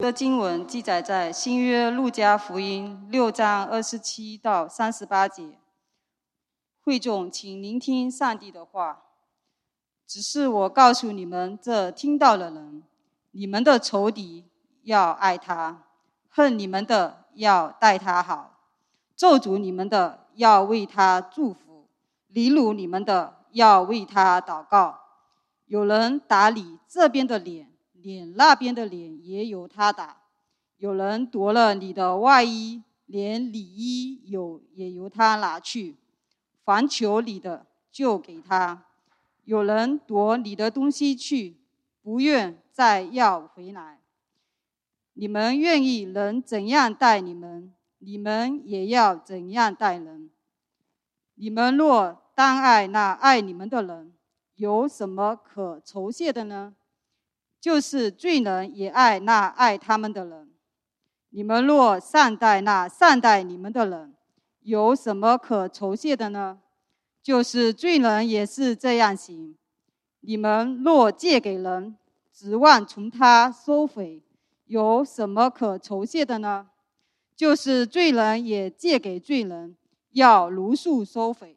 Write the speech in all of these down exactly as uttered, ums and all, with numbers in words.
的经文记载在新约路加福音六章二十七到三十八节。会众，请聆听上帝的话。只是我告诉你们这听到的人，你们的仇敌要爱他，恨你们的要待他好，咒诅你们的要为他祝福，凌辱你们的要为他祷告。有人打你这边的脸，脸那边的脸也由他打；有人夺了你的外衣，连里衣有也由他拿去。凡求你的就给他。有人夺你的东西去，不愿再要回来。你们愿意人怎样待你们，你们也要怎样待人。你们若单爱那爱你们的人，有什么可酬谢的呢？就是罪人也爱那爱他们的人。你们若善待那善待你们的人，有什么可酬谢的呢？就是罪人也是这样行。你们若借给人，指望从他收回，有什么可酬谢的呢？就是罪人也借给罪人，要如数收回。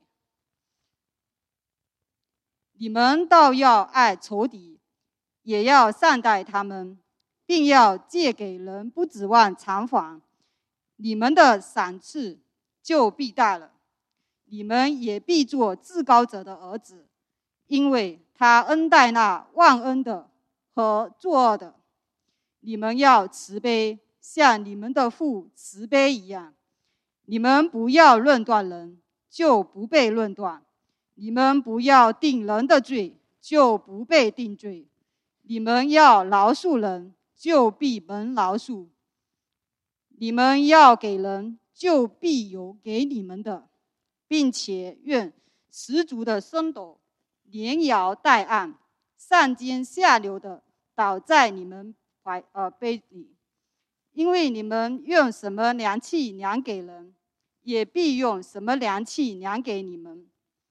你们倒要爱仇敌，也要善待他们，并要借给人，不指望偿还，你们的赏赐就必大了。你们也必做至高者的儿子，因为他恩待那忘恩的和作恶的。你们要慈悲，像你们的父慈悲一样。你们不要论断人，就不被论断；你们不要定人的罪，就不被定罪；你们要饶恕人，就必蒙饶恕；你们要给人，就必有给你们的。并且愿十足的升斗连摇带按，上尖下流的倒在你们怀呃杯里，因为你们用什么量器量给人，也必用什么量器量给你们。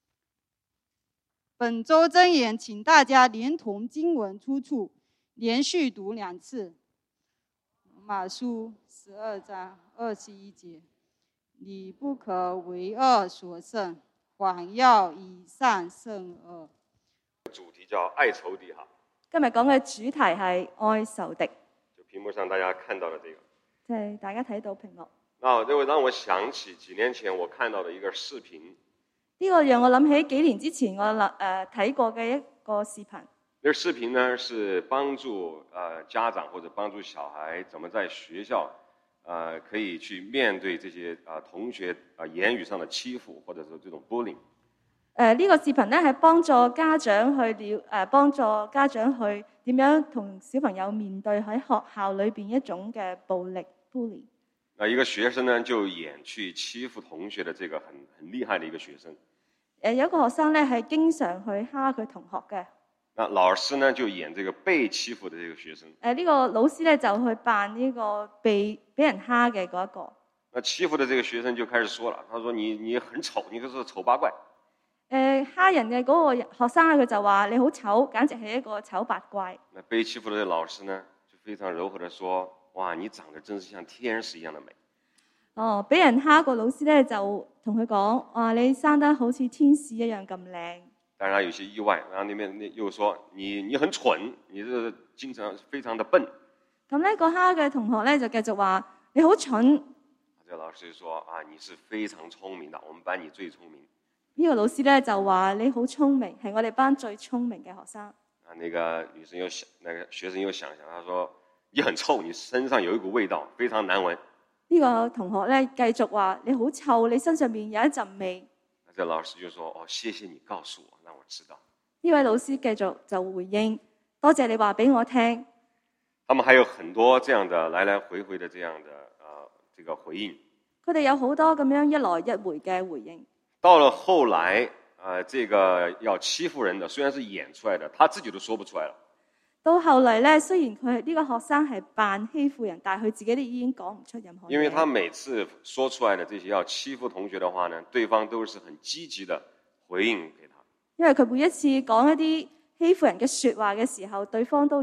本周箴言，请大家连同经文出处连续读两次。马书十二章二十一节。你不可为恶所胜，反要以善胜惡。 主題叫愛仇敵哈。 今日講嘅主題係愛仇敵。 就屏幕上大家看到的這個。 即係大家睇到屏幕。 那這會讓我想起幾年前我看到的一個視頻。 呢個讓我諗起幾年之前我誒睇過嘅一個視頻。 那個視頻呢是幫助呃家長或者幫助小孩怎麼在學校。呃，可以去面對這些啊、呃、同學啊、呃、言語上的欺負，或者說這種 bullying。 誒呢個視頻咧係幫助家長去了誒幫助家長去點樣同小朋友面對喺學校裏邊一種嘅暴力 bully。 那一個學生呢就演去欺負同學的這個很很厲害的一個學生。 誒有一個學生咧係經常去蝦佢同學嘅。 那老師呢就演這個被欺負的這個學生。 誒呢個老師咧就去扮呢個被俾人蝦嘅嗰一個。 那欺負的這個學生就開始說了，他說你你很醜，你就是醜八怪。 誒蝦人嘅嗰個學生咧，佢就話你好醜，簡直係一個醜八怪。 那被欺負的老師呢，就非常柔和地說：哇，你長得真是像天使一樣的美。 哦，俾人蝦個老師咧就同佢講：哇，你生得好似天使一樣咁靚。 當然有些意外，然後那邊又說你你很蠢，你這經常非常的笨。 咁呢個蝦嘅同學咧就繼續話你好蠢。 這個老師就說啊，你是非常聰明的，我們班你最聰明。 呢個老師咧就話你好聰明，係我哋班最聰明嘅學生。 啊，那個女生又想，那個學生又想想，他說你很臭，你身上有一股味道，非常難聞。 呢個同學咧繼續話你好臭，你身上面有一陣味。 這老師就說：哦，謝謝你告訴我，讓我知道。 呢位老師繼續就回應：多謝你話俾我聽。 他們還有很多這樣的來來回回的這樣的呃這個回應。 佢哋有好多咁樣一來一回嘅回應。 到了後來，呃，這個要欺負人的雖然是演出來的，他自己都說不出來了。 到後嚟咧，雖然佢呢個學生係扮欺負人，但係佢自己都已經講唔出任何嘢。 因為他每次說出來的這些要欺負同學的話呢，對方都是很積極的回應給他。 因為佢每一次講一啲欺負人嘅說話嘅時候，對方都以一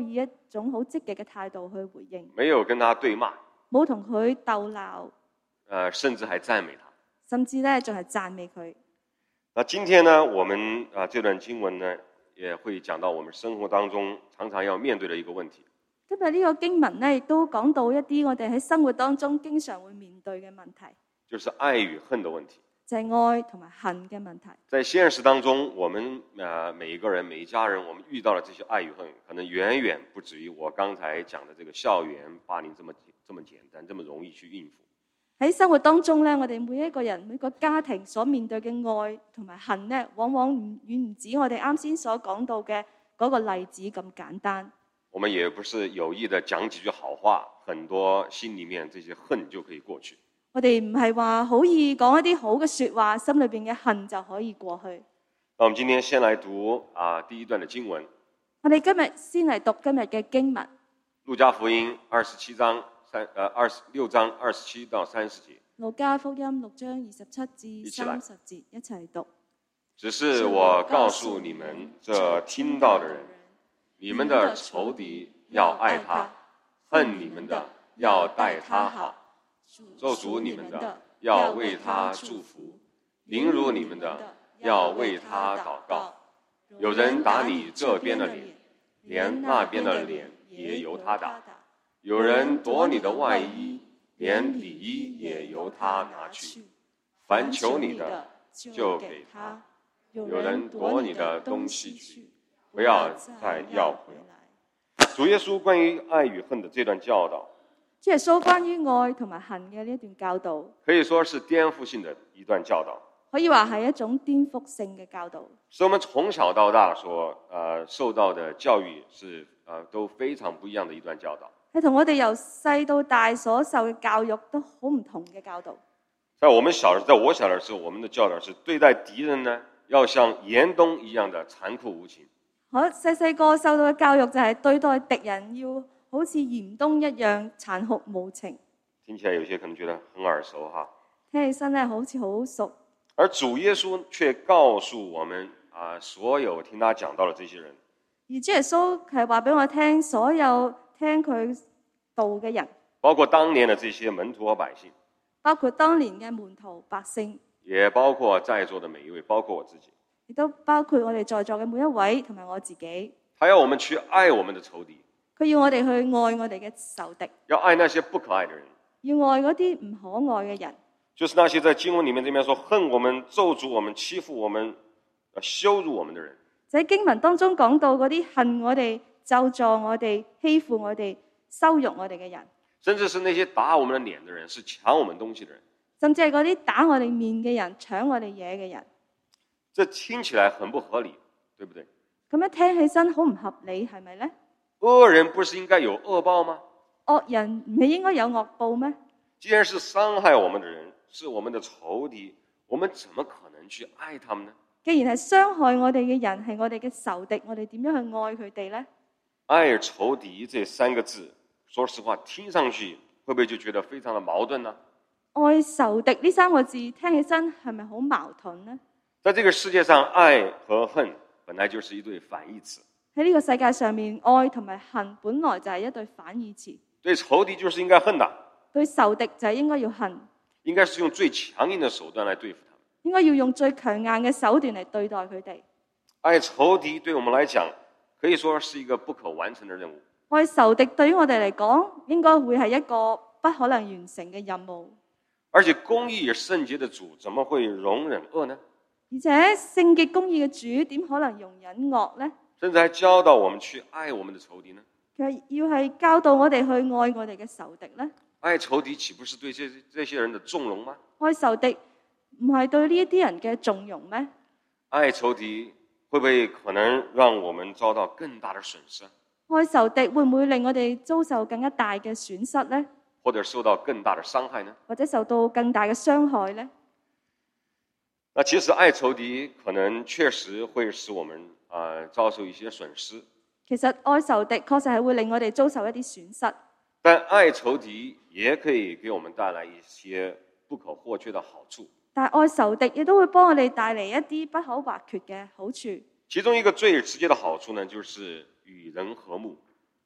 種好積極嘅態度去回應， 沒有跟他對罵， 冇同佢鬥鬧， 呃，甚至還讚美他。 甚至咧仲係讚美佢。 那今天呢，我們啊這段經文呢，也會講到我們生活當中常常要面對的一個問題。 今日呢個經文咧，亦都講到一啲我哋喺生活當中經常會面對嘅問題， 就是愛與恨的問題。 就係愛同埋恨嘅問題。 在現實當中，我們啊每一個人、每一家人，我們遇到的這些愛與恨，可能遠遠不止於我剛才講的這個校園霸凌這麼這麼簡單、這麼容易去應付。 喺生活當中咧，我哋每一個人、每個家庭所面對嘅愛同埋恨咧，往往唔遠唔止我哋啱先所講到嘅嗰個例子咁簡單。 我們也不是有意的講幾句好話，很多心裡面這些恨就可以過去。 我哋唔係話好易講一啲好嘅說話，心裏邊嘅恨就可以過去。 那我們今天先來讀啊第一段的經文。 我哋今日先嚟讀今日嘅經文， 路加福音二十七章三呃二十六章二十七到三十節。 路加福音六章二十七至三十節，一齊讀。 只是我告訴你們，這聽到的人，你們的仇敵要愛他，恨你們的要待他好，咒詛你們的要為他祝福，凌辱你們的要為他禱告。有人打你這邊的臉，連那邊的臉也由他打；有人奪你的外衣，連裡衣也由他拿去。凡求你的，就給他；有人奪你的東西去，不要再要回來。主耶穌關於愛與恨的這段教導， 主耶穌關於愛同埋恨嘅呢一段教導， 可以說是顛覆性的一段教導， 可以話係一種顛覆性嘅教導。 是我們從小到大所呃受到的教育是呃都非常不一樣的一段教導。 係同我哋由細到大所受嘅教育都好唔同嘅教導。 在我們小，在我小的時候，我們的教導是對待敵人呢，要像嚴冬一樣的殘酷無情。 我細細個受到嘅教育就係對待敵人要好似嚴冬一樣殘酷無情。 聽起來有些可能覺得很耳熟哈。 聽起身咧好似好熟。 而主耶穌卻告訴我們啊，所有聽他講道的這些人， 而主耶穌係話俾我聽，所有聽佢道嘅人， 包括當年的這些門徒和百姓， 包括當年嘅門徒百姓， 也包括在座的每一位，包括我自己， 亦都包括我哋在座嘅每一位同埋我自己。 他要我們去愛我們的仇敵， 佢要我哋去愛我哋嘅仇敵， 要愛那些不可愛的人， 要愛嗰啲唔可愛嘅人， 就是那些在經文裡面這邊說恨我們、咒詛我們、欺負我們、羞辱我們的人。 就喺經文當中講到嗰啲恨我哋、咒詛我哋、欺負我哋、羞辱我哋嘅人， 甚至是那些打我們的臉的人，是搶我們東西的人， 甚至係嗰啲打我哋面嘅人、搶我哋嘢嘅人。 這聽起來很不合理，對不對？ 咁樣聽起身好唔合理，係咪呢？ 惡人不是應該有惡報嗎？ 惡人唔係應該有惡報咩？ 既然是傷害我們的人，是我們的仇敵，我們怎麼可能去愛他們呢？ 既然係傷害我哋嘅人係我哋嘅仇敵，我哋點樣去愛佢哋呢？ 愛仇敵這三個字，說實話聽上去會不會就覺得非常的矛盾呢？ 愛仇敵呢三個字聽起身係咪好矛盾呢？ 在這個世界上，愛和恨本來就是一對反義詞。 喺呢個世界上面，愛同埋恨本來就係一對反義詞。 對仇敵就是應該恨的， 對仇敵就係應該要恨， 應該是用最強硬的手段來對付他們。 應該要用最強硬嘅手段嚟對待佢哋。 愛仇敵對我們來講，可以說是一個不可完成的任務。 愛仇敵對於我哋嚟講，應該會係一個不可能完成嘅任務。 而且公義聖潔的主怎麼會容忍惡呢？ 而且聖潔公義嘅主點可能容忍惡呢？ 甚至還教導我們去愛我們的仇敵呢？ 佢要係教導我哋去愛我哋嘅仇敵呢？ 愛仇敵豈不是對這這些人的縱容嗎？ 愛仇敵唔係對呢一啲人嘅縱容咩？ 愛仇敵會不會可能讓我們遭到更大的損失？ 愛仇敵會唔會令我哋遭受更加大嘅損失呢？ 或者受到更大的傷害呢？ 或者受到更大嘅傷害呢？ 那其實愛仇敵可能確實會使我們啊、呃、遭受一些損失。 其實愛仇敵確實係會令我哋遭受一啲損失。 但愛仇敵也可以給我們帶來一些不可或缺的好處。 但係愛仇敵亦都會幫我哋帶嚟一啲不可或缺嘅好處。 其中一個最直接的好處呢，就是與人和睦。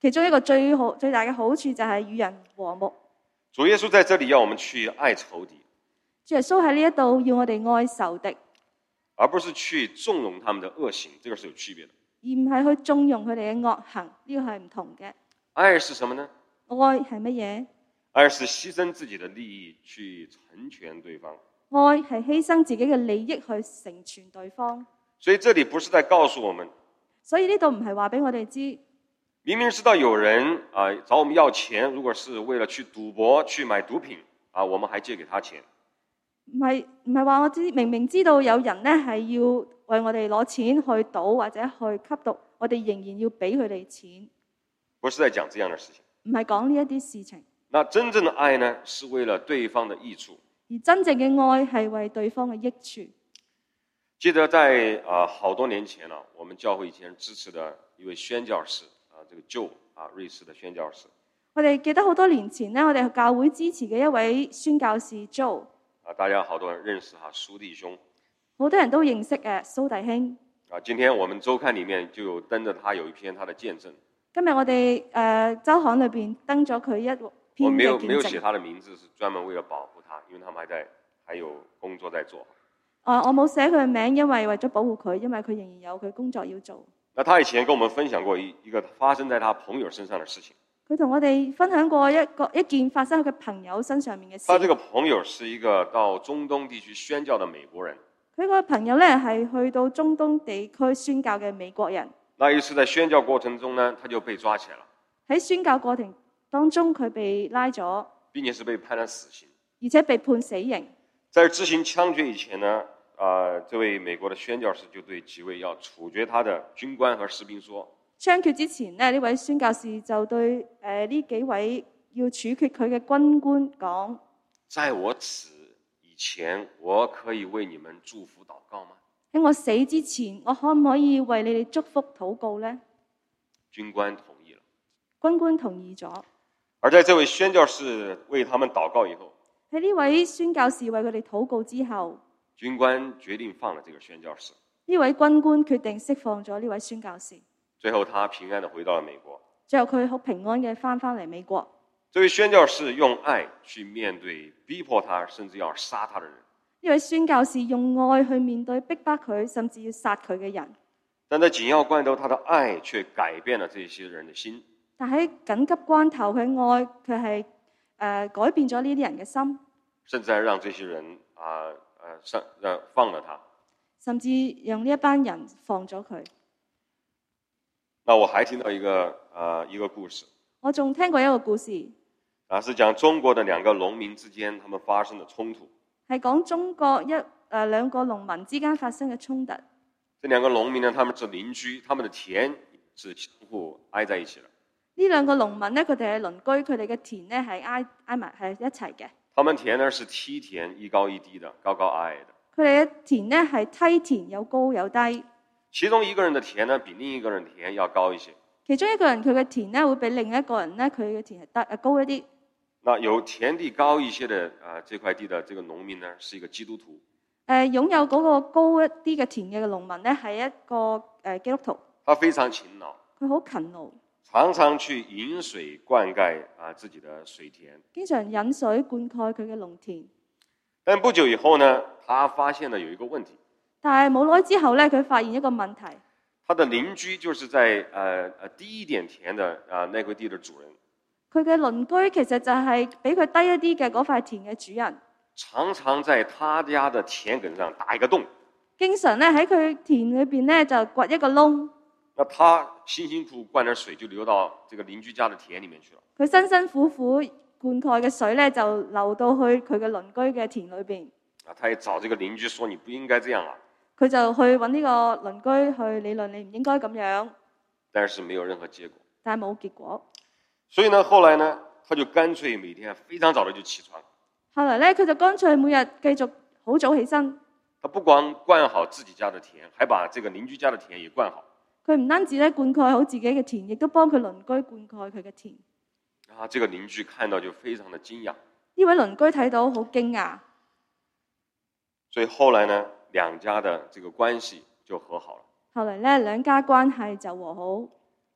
其中一個最好最大嘅好處就係與人和睦。 主耶穌在這裡要我們去愛仇敵， 主耶穌喺呢一度要我哋愛仇敵， 而不是去縱容他們的惡行，這個是有區別的。 而唔係去縱容佢哋嘅惡行，呢個係唔同嘅。 愛是什麼呢？ 愛係乜嘢？ 愛是犧牲自己的利益去成全對方。 愛係犧牲自己嘅利益去成全對方。 所以這裡不是在告訴我們， 所以呢度唔係話俾我哋知， 明明知道有人啊找我們要錢，如果是為了去賭博、去買毒品啊，我們還借給他錢。 唔係唔係話我知，明明知道有人咧係要為我哋攞錢去賭或者去吸毒，我哋仍然要俾佢哋錢。 不是在講這樣的事情。 唔係講呢一啲事情。 那真正的愛呢，是為了對方的益處。 而真正嘅愛係為對方嘅益處。 記得在啊好多年前啊，我們教會以前支持的一位宣教士啊，這個Joe啊，瑞士的宣教士。 我哋記得好多年前呢，我哋教會支持嘅一位宣教士 Joe。 啊，大家好多人認識哈蘇弟兄。 好多人都認識嘅蘇弟兄。 啊，今天我們週刊裡面就有登着他有一篇他的見證。 今日我哋誒週刊裏邊登咗佢一篇嘅見證。 我沒有沒有寫他的名字，是專門為了保護他，因為他們還在還有工作在做。 啊，我冇寫佢嘅名，因為為咗保護佢，因為佢仍然有佢工作要做。 那他以前跟我們分享過一一個發生在他朋友身上的事情。 佢同我哋分享過一個一件發生喺佢朋友身上面嘅事。 他這個朋友是一個到中東地區宣教的美國人。 佢個朋友咧係去到中東地區宣教嘅美國人。 那一次在宣教過程中呢，他就被抓起來了。 喺宣教過程當中，佢被拉咗， 並且是被判了死刑， 而且被判死刑。 在執行槍決以前呢，啊、呃，這位美國的宣教士就對幾位要處決他的軍官和士兵說。 槍決之前呢，呢位宣教士就對誒呢、呃、幾位要處決佢嘅軍官講： 在我死以前，我可以為你們祝福禱告嗎？ 喺我死之前，我可唔可以為你哋祝福禱告呢？ 軍官同意了。 軍官同意咗。 而在這位宣教士為他們禱告以後， 喺呢位宣教士為佢哋禱告之後， 軍官決定放了這個宣教士。 呢位軍官決定釋放咗呢位宣教士。 最後他平安地回到了美國。 最後佢好平安嘅翻返嚟美國。 這位宣教士用愛去面對逼迫他甚至要殺他的人。 呢位宣教士用愛去面對逼迫佢甚至要殺佢嘅人。 但在緊要關頭，他的愛卻改變了這些人的心。 但喺緊急關頭，佢愛佢係誒改變咗呢啲人嘅心， 甚至係讓這些人啊誒讓放了他， 甚至讓呢一班人放咗佢。 那我還聽到一個啊、呃、一個故事。 我仲聽過一個故事， 啊，是講中國的兩個農民之間，他們發生的衝突。 係講中國一誒、呃、兩個農民之間發生嘅衝突。 這兩個農民呢，他們是鄰居，他們的田是相互挨在一起的。 呢兩個農民呢，佢哋係鄰居，佢哋嘅田呢係挨挨埋係一齊嘅。 他們田呢是梯田，一高一低的，高高矮矮的。 佢哋嘅田呢係梯田，有高有低。 其中一個人的田呢，比另一個人的田要高一些。 其中一個人佢嘅田呢，會比另一個人呢，佢嘅田係低誒高一啲。 那有田地高一些的啊、呃，這塊地的這個農民呢，是一個基督徒。誒、 呃，擁有嗰個高一啲嘅田嘅農民呢，係一個誒、呃、基督徒。 他非常勤勞。 佢好勤勞， 常常去引水灌溉啊自己的水田。 經常引水灌溉佢嘅農田。 但不久以後呢，他發現了有一個問題。 但係冇耐之後咧，佢發現一個問題。 他的鄰居就是在誒誒低一點田的啊那塊地的主人。 佢嘅鄰居其實就係比佢低一啲嘅嗰塊田嘅主人。 常常在他家的田埂上打一個洞。 經常咧喺佢田裏邊咧就掘一個窿。 那他辛辛苦苦灌點水就流到這個鄰居家的田裡面去了。佢辛辛苦苦灌溉嘅水咧就流到去佢嘅鄰居嘅田裏邊。 啊，他也找這個鄰居說：你不應該這樣啊。 佢就去揾呢個鄰居去理論，你唔應該咁樣。 但是沒有任何結果。 但係冇結果。 所以呢，後來呢，他就乾脆每天非常早的就起床。 後來咧，佢就乾脆每日繼續好早起身。 他不光灌好自己家的田，還把這個鄰居家的田也灌好。 佢唔單止咧灌溉好自己嘅田，亦都幫佢鄰居灌溉佢嘅田。 啊，這個鄰居看到就非常的驚訝。 呢位鄰居睇到好驚訝。 所以後來呢，兩家的這個關係就和好了。 後來咧，兩家關係就和好。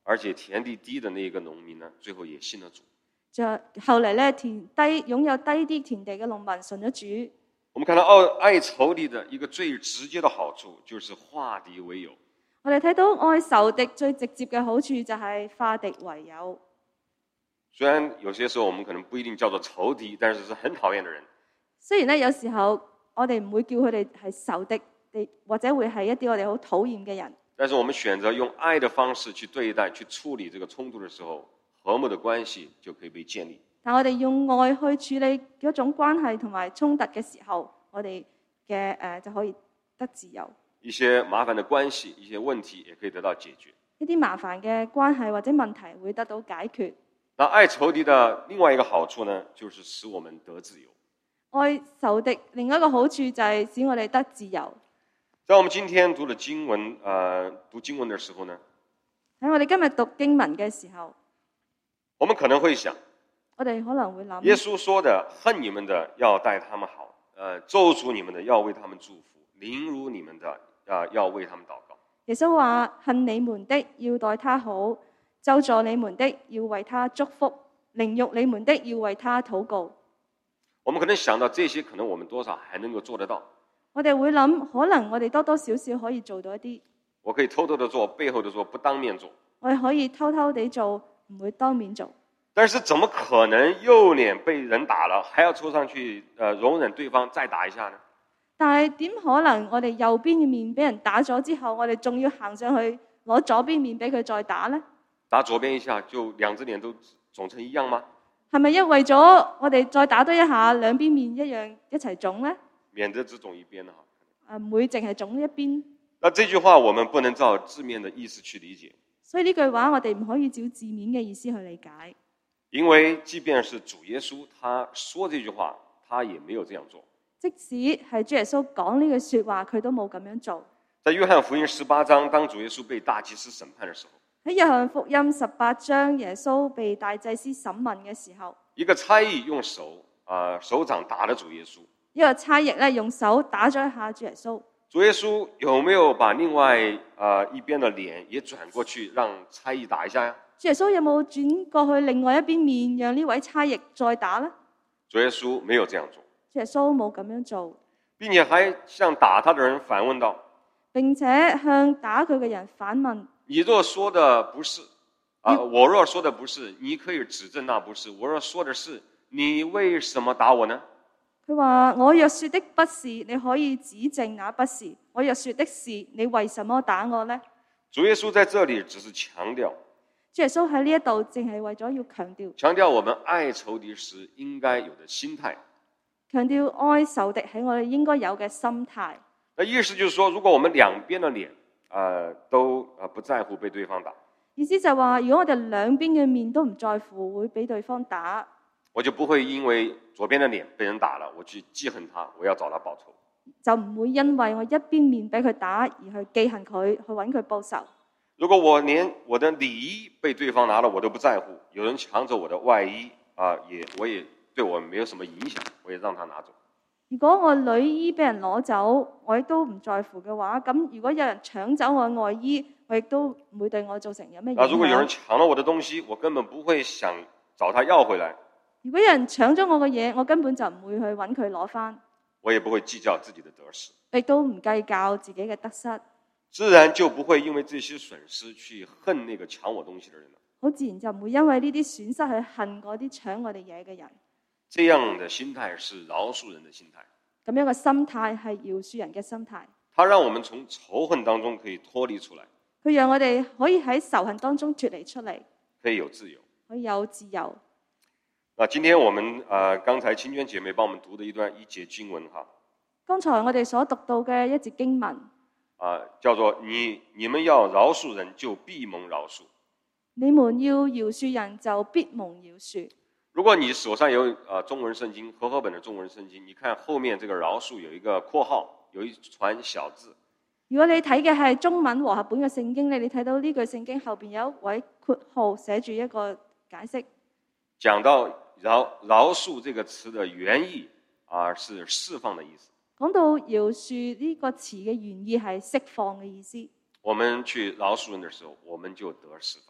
而且田地低的那个農民呢，最後也信了主。 就後嚟咧，田低擁有低啲田地嘅農民信咗主。 我們看到愛愛仇敵的一個最直接的好處，就是化敵為友。 我哋睇到愛仇敵最直接嘅好處就係化敵為友。 雖然有些時候我們可能不一定叫做仇敵，但是是很討厭的人。 雖然咧有時候我哋唔會叫佢哋係仇敵，或者會係一啲我哋好討厭嘅人。 但是我們選擇用愛的方式去對待、去處理這個衝突的時候，和睦的關係就可以被建立。 但我哋用愛去處理嗰種關係同埋衝突嘅時候，我哋嘅誒就可以得自由。 一些麻煩的關係、一些問題也可以得到解決。 一啲麻煩嘅關係或者問題會得到解決。 那愛仇敵的另外一個好處呢，就是使我們得自由。 愛仇敵另一個好處就係使我哋得自由。 在我們今天讀的經文，呃，讀經文的時候呢， 喺我哋今日讀經文嘅時候， 我們可能會想， 我哋可能會諗， 耶穌說的恨你們的要待他們好，呃，咒詛你們的要為他們祝福，凌辱你們的啊、呃、要為他們禱告。 耶穌話：恨你們的要待他好，咒詛你們的要為他祝福，凌辱你們的要為他禱告。 我們可能想到這些，可能我們多少還能夠做得到。 我哋會諗，可能我哋多多少少可以做到一啲。 我可以偷偷的做，背後的做，不當面做。 我哋可以偷偷地做，唔會當面做。 但是怎麼可能右臉被人打了，還要湊上去，呃，容忍對方再打一下呢？ 但係點可能我哋右邊嘅面俾人打咗之後，我哋仲要行上去攞左邊面俾佢再打呢？打左邊一下就兩隻臉都腫成一樣嗎？ 係咪因為咗我哋再打多一下，兩邊面一樣一齊腫呢？ 免得只腫一邊啊！ 唔會淨係腫一邊。 那這句話我們不能照字面的意思去理解。 所以呢句話我哋唔可以照字面嘅意思去理解。 因為即便是主耶穌他說這句話，他也沒有這樣做。 即使係主耶穌講呢句說話，佢都冇咁樣做。 在約翰福音十八章，當主耶穌被大祭司審判的時候， 喺約翰福音十八章，耶穌被大祭司審問嘅時候， 一個差役用手啊、呃、手掌打了主耶穌。 一個差役咧用手打咗一下主耶穌。 主耶穌有沒有把另外啊、呃、一邊的臉也轉過去，讓差役打一下呀？ 主耶穌有冇轉過去另外一邊面，讓呢位差役再打呢？ 主耶穌沒有這樣做。 主耶穌冇咁樣做， 並且還向打他的人反問道， 並且向打佢嘅人反問： 你若說的不是啊、呃，我若說的不是，你可以指證那不是；我若說的是，你為什麼打我呢？ 佢話：我若說的不是，你可以指證那不是；我若說的是，你為什麼打我呢？ 主耶穌在這裡只是強調， 主耶穌喺呢一度淨係為咗要強調， 強調我們愛仇敵時應該有的心態。 強調愛仇敵係我哋應該有嘅心態。 那意思就是說，如果我們兩邊的臉啊、呃、都啊不在乎被對方打， 意思就係話，如果我哋兩邊嘅面都唔在乎會俾對方打， 我就不會因為左邊的臉被人打了，我去記恨他，我要找他報仇。 就唔會因為我一邊面俾佢打而去記恨佢，去揾佢報仇。 如果我連我的裡衣被對方拿了我都不在乎，有人搶走我的外衣啊、呃，也我也對我沒有什麼影響，我也讓他拿走。 如果我裡衣俾人攞走，我亦都唔在乎嘅話，咁如果有人搶走我外衣，我亦都唔會對我造成有咩影響。 如果有人搶了我的東西，我根本不會想找他要回來。 如果有人搶咗我嘅嘢，我根本就唔會去揾佢攞翻。 我也不會計較自己的得失， 亦都唔計較自己嘅得失。 自然就不會因為這些損失去恨那個搶我東西的人了。 好自然就唔會因為呢啲損失去恨嗰啲搶我哋嘢嘅人。 這樣的心態是饒恕人的心態。 咁樣嘅心態係饒恕人嘅心態。 它讓我們從仇恨當中可以脫離出來。 佢讓我哋可以喺仇恨當中脫離出嚟， 可以有自由。 可以有自由。 那今天我們啊、呃，剛才清娟姐妹幫我們讀的一段一節經文哈。 剛才我哋所讀到嘅一節經文啊、呃，叫做你你們要饒恕人，就必蒙饒恕。 你們要饒恕人，就必蒙饒恕。 如果你手上有啊、呃、中文聖經和合本的中文聖經，你看後面這個饒恕有一個括號，有一串小字。 如果你睇嘅係中文和合本嘅聖經，你你睇到呢句聖經後邊有一位括號寫住一個解釋， 講到饒饒恕這個詞的原意啊、呃，是釋放的意思。 講到饒恕呢個詞嘅原意係釋放嘅意思。 我們去饒恕人的時候，我們就得釋放。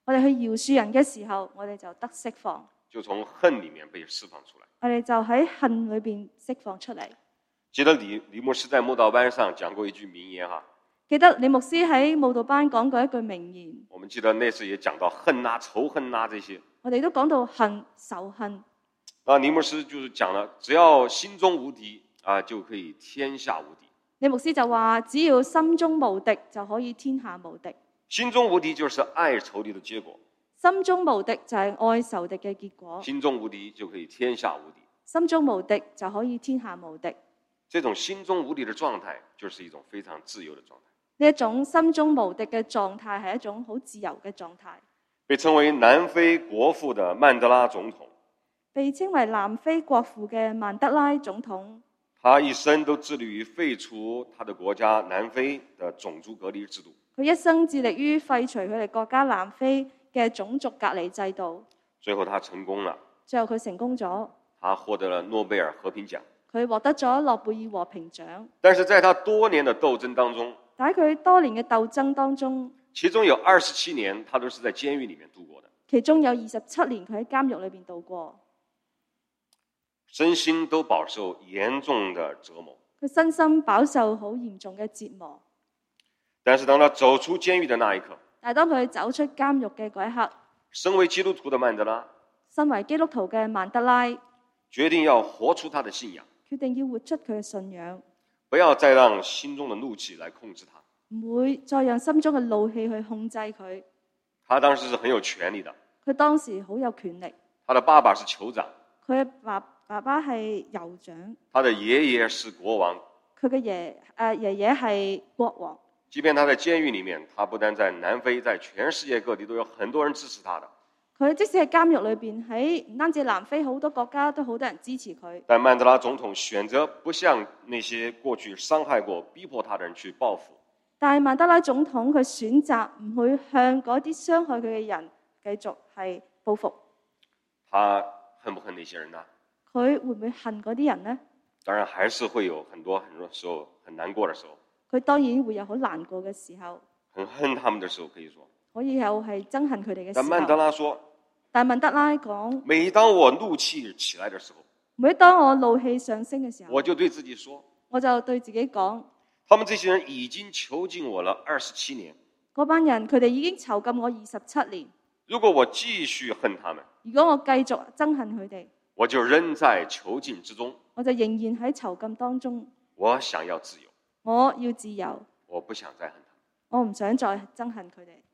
我哋去饒恕人嘅時候，我哋就得釋放， 就從恨裡面被釋放出來。 我哋就喺恨裏邊釋放出嚟。 記得李李牧師在慕道班上講過一句名言哈， 記得李牧師喺慕道班講過一句名言。 我們記得那次也講到恨啊、仇恨啊這些。 我哋都講到恨、仇恨。 啊，李牧師就是講了，只要心中無敵啊，就可以天下無敵。 李牧師就話，只要心中無敵就可以天下無敵。 心中無敵就是愛仇敵的結果。 心中無敵就係愛仇敵嘅結果。 心中無敵就可以天下無敵。 心中無敵就可以天下無敵。 這種心中無敵的狀態，就是一種非常自由的狀態。 呢一種心中無敵嘅狀態係一種好自由嘅狀態。 被稱為南非國父的曼德拉總統， 被稱為南非國父嘅曼德拉總統， 他一生都致力於廢除他的國家南非的種族隔離制度。 佢一生致力於廢除佢哋國家南非嘅種族隔離制度。 最後他成功了， 最後佢成功咗， 他獲得了諾貝爾和平獎。 佢獲得咗諾貝爾和平獎。 但是在他多年的鬥爭當中， 但喺佢多年嘅鬥爭當中， 其中有二十七年他都是在監獄裡面度過的， 其中有二十七年佢喺監獄裏邊度過， 身心都飽受嚴重的折磨。 佢身心飽受好嚴重嘅折磨。 但是當他走出監獄的那一刻， 但係當佢走出監獄嘅嗰一刻， 身為基督徒的曼德拉， 身為基督徒嘅曼德拉， 決定要活出他的信仰， 決定要活出佢嘅信仰， 不要再讓心中的怒氣來控制他。 唔會再讓心中嘅怒氣去控制佢。 他當時是很有權力的， 佢當時好有權力。 他的爸爸是酋長， 佢嘅爸爸爸係酋長， 他的爺爺是國王。 佢嘅爺誒爺爺係國王。 即便他在監獄裡面，他不但在南非，在全世界各地都有很多人支持他的。 佢即使喺監獄裏邊，喺唔單止南非好多國家都好多人支持佢。 但曼德拉總統選擇不向那些過去傷害過、逼迫他的人去報復。 但係曼德拉總統佢選擇唔去向嗰啲傷害佢嘅人繼續係報復。 他恨不恨那些人呢？ 佢會唔會恨嗰啲人呢？ 當然還是會有很多很多時候很難過的時候。 佢當然會有好難過嘅時候， 很恨他們的時候，可以說可以有係憎恨佢哋嘅時候。 但曼德拉說， 但曼德拉講， 每當我怒氣起來的時候， 每當我怒氣上升嘅時候， 我就對自己說， 我就對自己講， 他們這些人已經囚禁我了二十七年， 嗰班人佢哋已經囚禁我二十七年。 如果我繼續恨他們， 如果我繼續憎恨佢哋， 我就仍在囚禁之中， 我就仍然喺囚禁當中。 我想要自由， 我要自由， 我不想再恨他們。 我唔想再憎恨佢哋。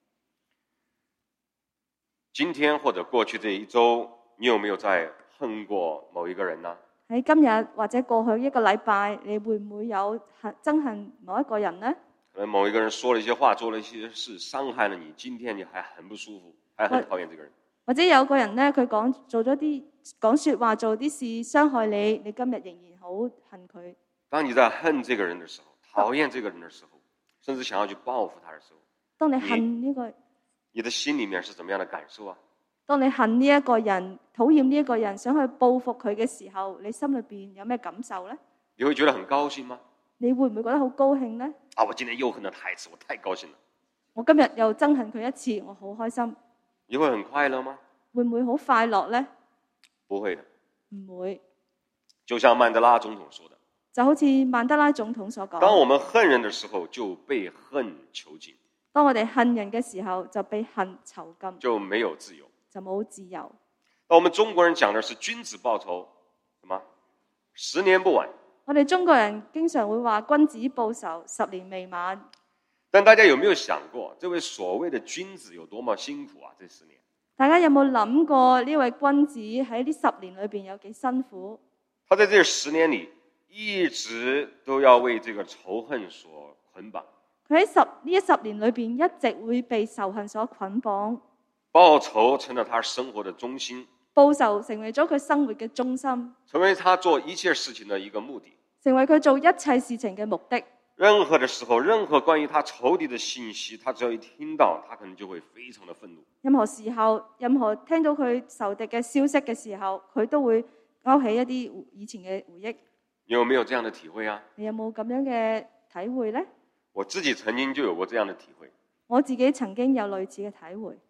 今天或者過去這一周，你有沒有在恨過某一個人呢？ 喺今日或者過去一個禮拜，你會唔會有恨憎恨某一個人呢？ 可能某一個人說了一些話，做了一些事，傷害了你，今天你還很不舒服，還很討厭這個人。 或者有個人呢，佢講做咗啲講說話，做啲事傷害你，你今日仍然好恨佢。 當你在恨這個人的時候，討厭這個人的時候，甚至想要去報復他的時候， 當你恨呢個， 你的心裡面是怎麼樣的感受啊？ 當你恨呢一個人，討厭呢一個人，想去報復佢嘅時候，你心裏邊有咩感受呢？ 你會覺得很高興嗎？ 你會唔會覺得好高興呢？ 啊，我今天又恨了他一次，我太高興了。 我今日又憎恨佢一次，我好開心。 你會很快樂嗎？ 會唔會好快樂呢？ 不會的。 唔會。 就像曼德拉總統說的， 就好似曼德拉總統所講， 當我們恨人的時候，就被恨囚禁。 當我哋恨人嘅時候，就被恨囚禁， 就沒有自由， 就冇自由。 那我們中國人講的是君子報仇，什麼？十年不晚。 我哋中國人經常會話君子報仇，十年未晚。 但大家有沒有想過，這位所謂的君子有多麼辛苦啊？這十年， 大家有冇諗過呢位君子喺呢十年裏邊有幾辛苦？ 他在這十年裏一直都要為這個仇恨所捆綁。 佢喺十呢一十年裏邊一直會被仇恨所捆綁， 報仇成了他生活的中心， 報仇成為咗佢生活嘅中心， 成為他做一切事情的一個目的， 成為佢做一切事情嘅目的。 任何的時候，任何關於他仇敵的信息，他只要一聽到，他可能就會非常的憤怒。 任何時候，任何聽到佢仇敵嘅消息嘅時候，佢都會勾起一啲以前嘅回憶。 你有沒有這樣的體會啊？ 你有冇咁樣嘅體會呢？ 我自己曾經就有過這樣的體會。 我自己曾經有類似嘅體會。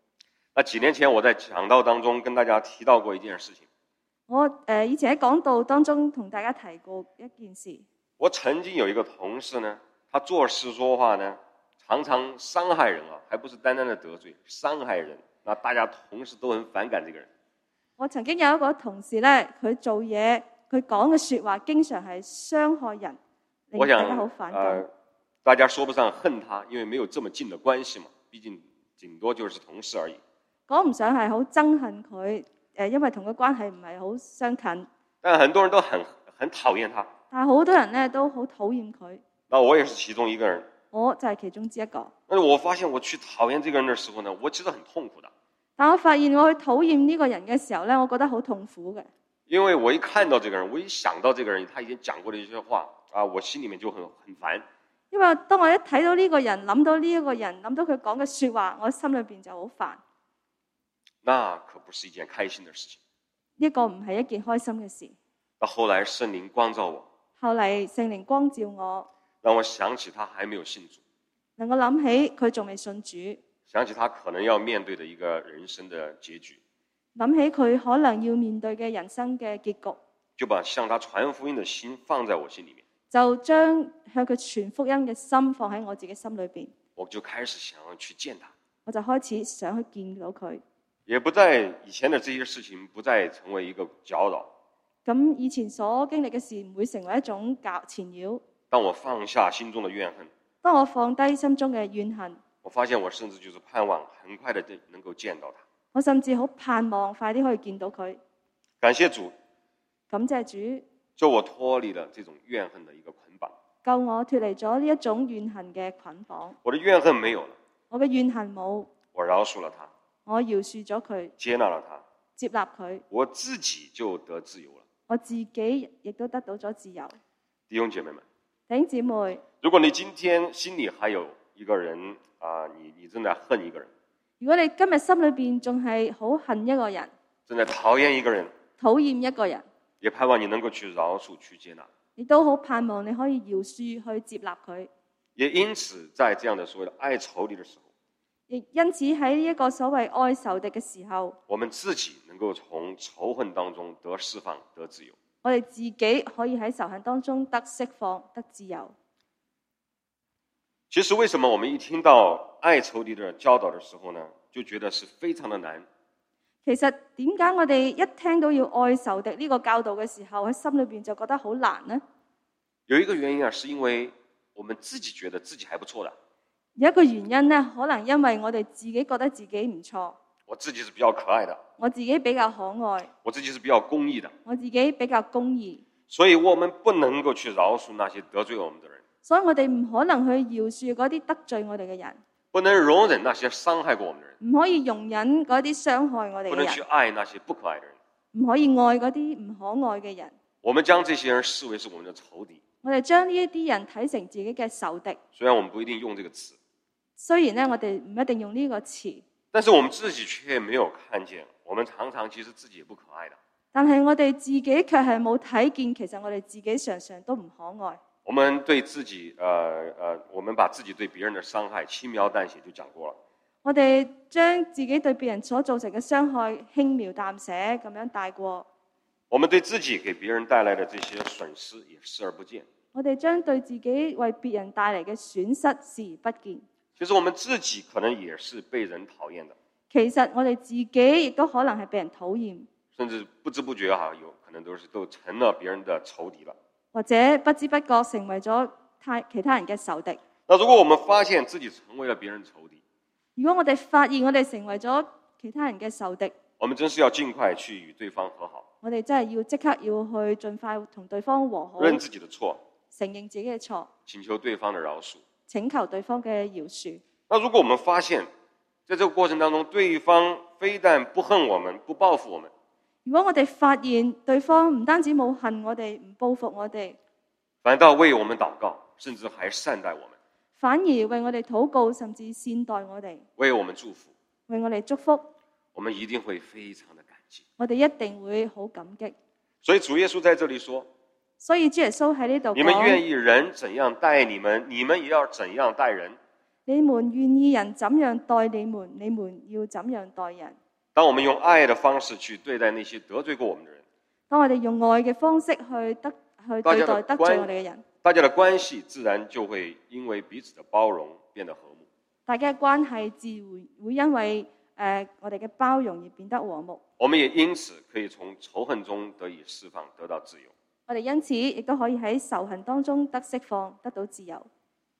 那幾年前我在講道當中跟大家提到過一件事情。 我誒、呃、以前喺講道當中同大家提過一件事。 我曾經有一個同事呢，他做事說話呢，常常傷害人啊，還不是單單的得罪，傷害人。那大家同事都很反感這個人。我曾經有一個同事呢，佢做嘢，佢講嘅說話，經常係傷害人，令大家好反感。呃，大家說不上恨他，因為沒有這麼近的關係嘛，畢竟頂多就是同事而已。講唔上係好憎恨佢，誒，因為同佢關係唔係好相近。但很多人都很很討厭他。但係好多人呢都好討厭佢。那我也是其中一個人。我就係其中之一個。但是我發現我去討厭這個人的時候呢，我其實很痛苦的。但我發現我去討厭呢個人嘅時候呢，我覺得好痛苦嘅。因為我一看到這個人，我一想到這個人，他已經講過的一些話啊，我心裏面就很很煩。因為當我一睇到呢個人，諗到呢一個人，諗到佢講嘅說話，我心裏邊就好煩。那可不是一件開心的事情。呢個唔係一件開心嘅事。到後來聖靈光照我。後嚟聖靈光照我。讓我想起他還沒有信主。令我諗起佢仲未信主。想起他可能要面對的一個人生的結局。諗起佢可能要面對嘅人生嘅結局。就把向他傳福音的心放在我心裏面。就將向佢傳福音嘅心放喺我自己心裏邊。我就開始想要去見他。我就開始想去見到佢。也不再以前的這些事情不再成為一個攪擾。咁以前所經歷嘅事唔會成為一種攪纏繞。當我放下心中的怨恨。當我放低心中嘅怨恨。我發現我甚至就是盼望很快的能夠見到他。我甚至好盼望快啲可以見到佢。感謝主。感謝主。救我脫離了這種怨恨的一個捆綁。救我脫離咗呢一種怨恨嘅捆綁。我的怨恨沒有了。我嘅怨恨冇。我饒恕了他。我饒恕咗佢。接納了他。接納佢。我自己就得自由了。我自己亦都得到咗自由。弟兄姐妹們。弟兄姊妹。如果你今天心裏還有一個人啊，你你正在恨一個人。如果你今日心裏邊仲係好恨一個人，正在討厭一個人，討厭一個人，也盼望你能夠去饒恕、去接納。你都好盼望你可以饒恕去接納佢。也因此，在這樣的所謂的愛仇敵的時候，亦因此喺呢一個所謂愛仇敵嘅時候，我們自己能夠從仇恨當中得釋放、得自由。我哋自己可以喺仇恨當中得釋放、得自由。其實為什麼我們一聽到愛仇敵的教導的時候呢，就覺得是非常的難？其實點解我哋一聽到要愛仇敵呢個教導嘅時候，喺心裏邊就覺得好難呢？有一個原因啊，是因為我們自己覺得自己還不錯的。有一個原因呢，可能因為我哋自己覺得自己唔錯。我自己是比較可愛的。我自己比較可愛。我自己是比較公義的。我自己比較公義。所以我們不能夠去饒恕那些得罪我們的人。所以我哋唔可能去饒恕嗰啲得罪我哋嘅人，不能容忍那些傷害過我們的人，唔可以容忍嗰啲傷害我哋嘅人，不能去愛那些不可愛的人，唔可以愛嗰啲唔可愛嘅人。我們將這些人視為是我們的仇敵，我哋將呢一啲人睇成自己嘅仇敵。雖然我們不一定用這個詞，雖然呢我哋唔一定用呢個詞，但是我們自己卻沒有看見，我們常常其實自己也不可愛的。但係我哋自己卻係冇睇見，其實我哋自己常常都唔可愛。我們對自己，呃呃，我們把自己對別人的傷害輕描淡寫就講過了。我哋將自己對別人所造成嘅傷害輕描淡寫咁樣帶過。我們對自己給別人帶來的這些損失也視而不見。我哋將對自己為別人帶來嘅損失視而不見。其實我們自己可能也是被人討厭的。其實我哋自己亦都可能係被人討厭。甚至不知不覺哈，有可能都是都成了別人的仇敵了。或者不知不覺成為咗他其他人嘅仇敵。那如果我們發現自己成為了別人仇敵，如果我哋發現我哋成為咗其他人嘅仇敵，我們真是要盡快去與對方和好。我哋真係要即刻要去盡快同對方和好。認自己的錯，承認自己嘅錯，請求對方的饒恕，請求對方嘅饒恕。那如果我們發現，在這個過程當中，對方非但不恨我們，不報復我們。如果我哋發現對方唔單止冇恨我哋，唔報復我哋，反倒為我們禱告，甚至還善待我們，反而為我哋禱告，甚至善待我哋，為我們祝福，為我哋祝福，我們一定會非常的感激，我哋一定會好感激。所以主耶穌在這裡說，所以主耶穌喺呢度講，你們願意人怎樣待你們，你們也要怎樣待人。 你們願意人怎樣待你們，你們要怎樣待人。 當我們用愛的方式去對待那些得罪過我們的人， 當我哋用愛嘅方式去得去對待得罪我哋嘅人， 大家的關係自然就會因為彼此的包容變得和睦。 大家嘅關係自然會因為誒、呃、我哋嘅包容而變得和睦。 我們也因此可以從仇恨中得以釋放，得到自由。 我哋因此亦都可以喺仇恨當中得釋放，得到自由。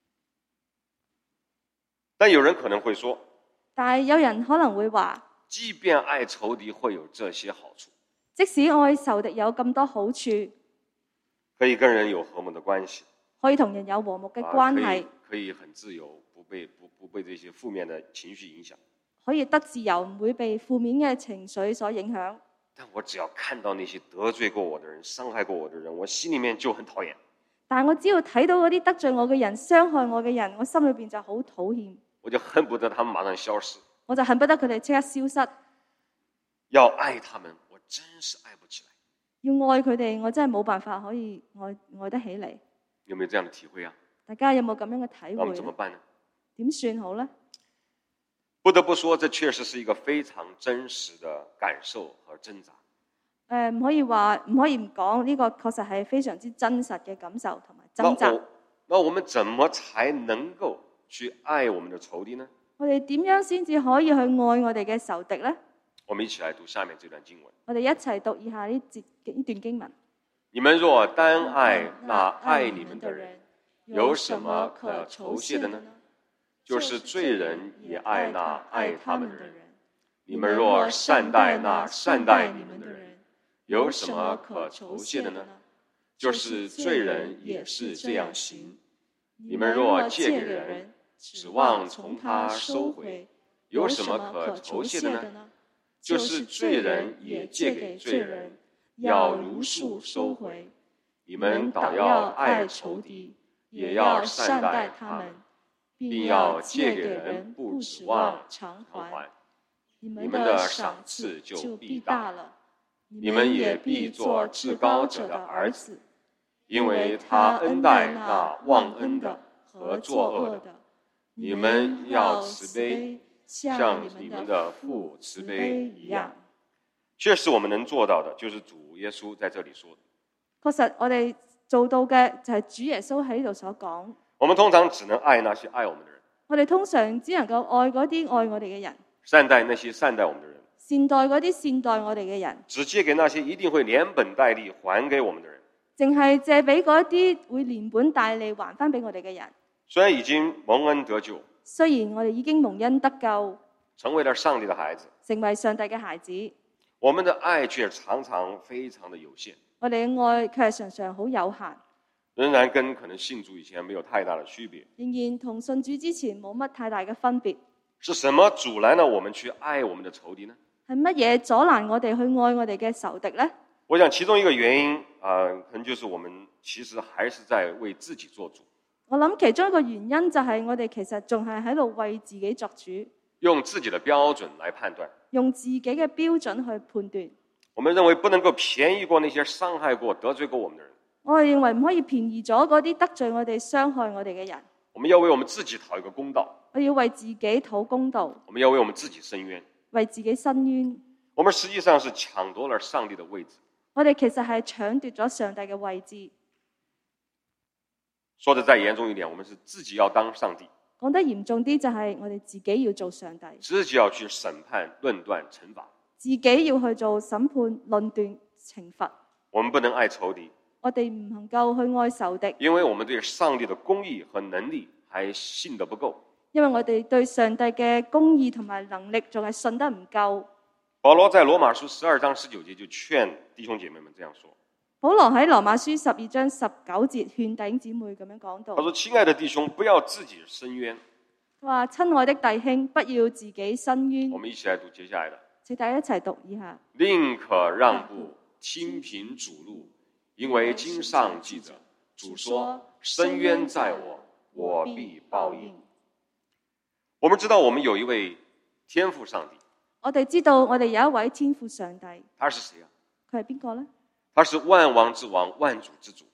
但有人可能會說， 但係有人可能會話， 即便愛仇敵會有這些好處， 即使愛仇敵有咁多好處， 可以跟人有和睦的關係， 可以同人有和睦嘅關係， 可以可以很自由，不被不不被這些負面的情緒影響， 可以得自由，唔會被負面嘅情緒所影響。 但我只要看到那些得罪過我的人、傷害過我的人，我心裡面就很討厭。 但係我只要睇到嗰啲得罪我嘅人、傷害我嘅人，我心裏邊就好討厭， 我就恨不得他們馬上消失。 我就恨不得佢哋即刻消失。 要愛他們，我真是愛不起來。 要愛佢哋，我真係冇辦法可以愛愛得起嚟。 有沒有這樣的體會啊？ 大家有冇咁樣嘅體會？ 那我們怎麼辦呢？ 點算好呢？ 不得不說，這確實是一個非常真實的感受和掙扎。 誒，唔可以話，唔可以唔講，呢個確實係非常之真實嘅感受同埋掙扎。 那我，那我們怎麼才能夠去愛我們的仇敵呢？ 我哋點樣先至可以去愛我哋嘅仇敵呢？ 我們一起來讀下面這段經文。 我哋一齊讀以下呢節呢段經文。 你們若單愛那愛你們的人，有什麼可酬謝的呢？就是罪人也愛那愛他們的人。你們若善待那善待你們的人，有什麼可酬謝的呢？就是罪人也是這樣行。你們若借給人，指望從他收回，有什麼可酬謝的呢？就是罪人也借給罪人，要如數收回。你們倒要愛仇敵，也要善待他們，並要借給人，不指望償還。你們的賞賜就必大了，你們也必做至高者的兒子，因為他恩待那忘恩的和作惡的。你們要慈悲，像你們的父慈悲一樣。 確實我們能做到的，就是主耶穌在這裡說的。 確實我哋做到嘅就係主耶穌喺呢度所講。 我們通常只能愛那些愛我們的人。 我哋通常只能夠愛嗰啲愛我哋嘅人， 善待那些善待我們的人， 善待嗰啲善待我哋嘅人， 只借給那些一定會連本帶利還給我們的人， 淨係借俾嗰啲會連本帶利還翻俾我哋嘅人。 雖然已經蒙恩得救， 雖然我哋已經蒙恩得救， 成為了上帝的孩子， 成為上帝嘅孩子， 我們的愛卻常常非常的有限。 我哋嘅愛卻係常常好有限， 仍然跟可能信主以前沒有太大的區別。 仍然同信主之前冇乜太大嘅分別。 是什麼阻攔了我們去愛我們的仇敵呢？ 係乜嘢阻攔我哋去愛我哋嘅仇敵呢？ 我想其中一個原因啊、呃，可能就是我們其實還是在為自己做主。 我諗其中一個原因就係我哋其實仲係喺度為自己作主， 用自己的標準來判斷， 用自己嘅標準去判斷。 我們認為不能夠便宜過那些傷害過、得罪過我們的人。 我哋認為唔可以便宜咗嗰啲得罪我哋、傷害我哋嘅人。 我們要為我們自己討一個公道。 我要為自己討公道。 我們要為我們自己伸冤。 為自己伸冤。 我們實際上是搶奪了上帝的位置。 我哋其實係搶奪咗上帝嘅位置。 說得再嚴重一點，我們是自己要當上帝。 講得嚴重啲就係我哋自己要做上帝， 自己要去審判、論斷、懲罰， 自己要去做審判、論斷、懲罰。 我們不能愛仇敵， 我哋唔能夠去愛仇敵， 因為我們對上帝的公義和能力還信得不夠。 因為我哋對上帝嘅公義同埋能力仲係信得唔夠。 保羅在羅馬書十二章十九節就勸弟兄姐妹們這樣說。 保羅喺羅馬書十二章十九節勸弟兄姊妹咁樣講到。 他說：親愛的弟兄，不要自己伸冤。 佢話：親愛的弟兄，不要自己伸冤。 我們一起來讀接下來的。 請大家一齊讀以下。 寧可讓步，聽憑主路，因為經上記着，主說：伸冤在我，我必報應。我們知道我們有一位天父上帝。 我哋知道我哋有一位天父上帝。 他是誰啊？ 佢係邊個呢？ 他是萬王之王，萬主之主。